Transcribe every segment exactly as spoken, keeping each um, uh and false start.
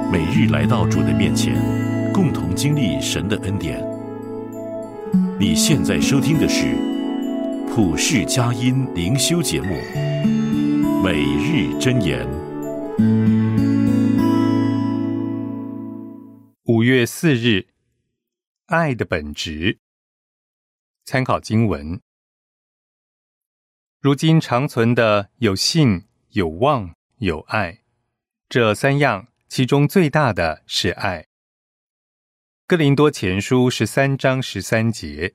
每日来到主的面前，共同经历神的恩典。你现在收听的是普世佳音灵修节目《每日箴言》。 五月四日，爱的本质。参考经文：如今长存的有信、有望、有爱，这三样，其中最大的是爱。哥林多前书十三章十三节。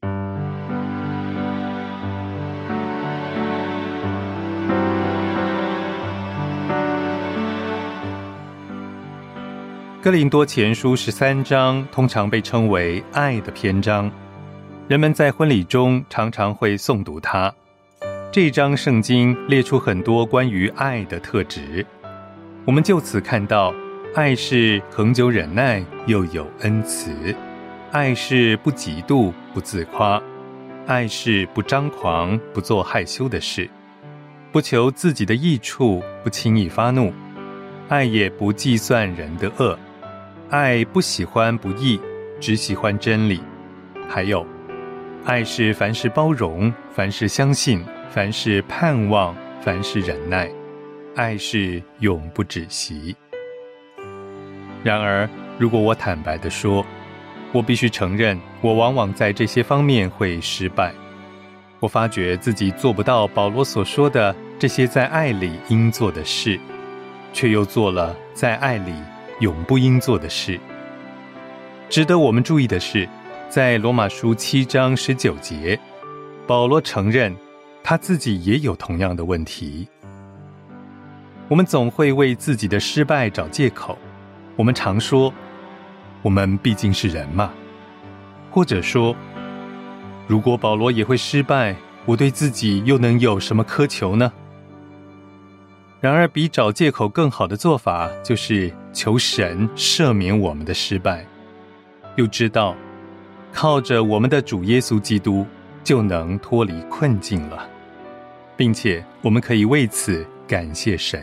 哥林多前书十三章通常被称为爱的篇章，人们在婚礼中常常会诵读它。这章圣经列出很多关于爱的特质，我们就此看到，爱是恒久忍耐，又有恩慈；爱是不嫉妒，不自夸；爱是不张狂，不做害羞的事；不求自己的益处，不轻易发怒；爱也不计算人的恶；爱不喜欢不义，只喜欢真理。还有，爱是凡事包容，凡事相信，凡事盼望，凡事忍耐。爱是永不止息。然而，如果我坦白地说，我必须承认，我往往在这些方面会失败。我发觉自己做不到保罗所说的这些在爱里应做的事，却又做了在爱里永不应做的事。值得我们注意的是，在罗马书七章十九节，保罗承认他自己也有同样的问题。我们总会为自己的失败找借口，我们常说，我们毕竟是人嘛，或者说，如果保罗也会失败，我对自己又能有什么苛求呢？然而，比找借口更好的做法，就是求神赦免我们的失败，又知道靠着我们的主耶稣基督就能脱离困境了，并且我们可以为此感谢神。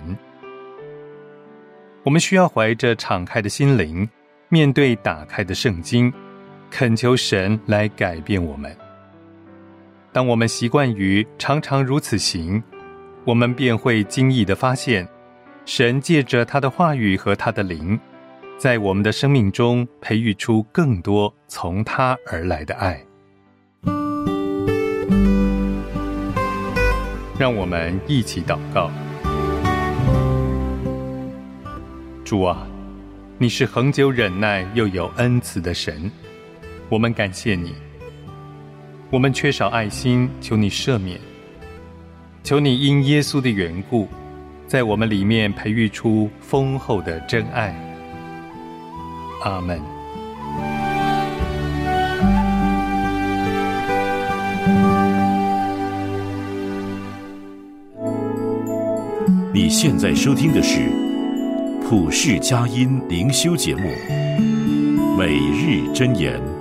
我们需要怀着敞开的心灵，面对打开的圣经，恳求神来改变我们。当我们习惯于常常如此行，我们便会惊异地发现，神借着他的话语和他的灵，在我们的生命中培育出更多从他而来的爱。让我们一起祷告。主啊，你是恒久忍耐又有恩慈的神，我们感谢你。我们缺少爱心，求你赦免，求你因耶稣的缘故，在我们里面培育出丰厚的真爱。阿们。 你现在收听的是普世佳音灵修节目《每日箴言》。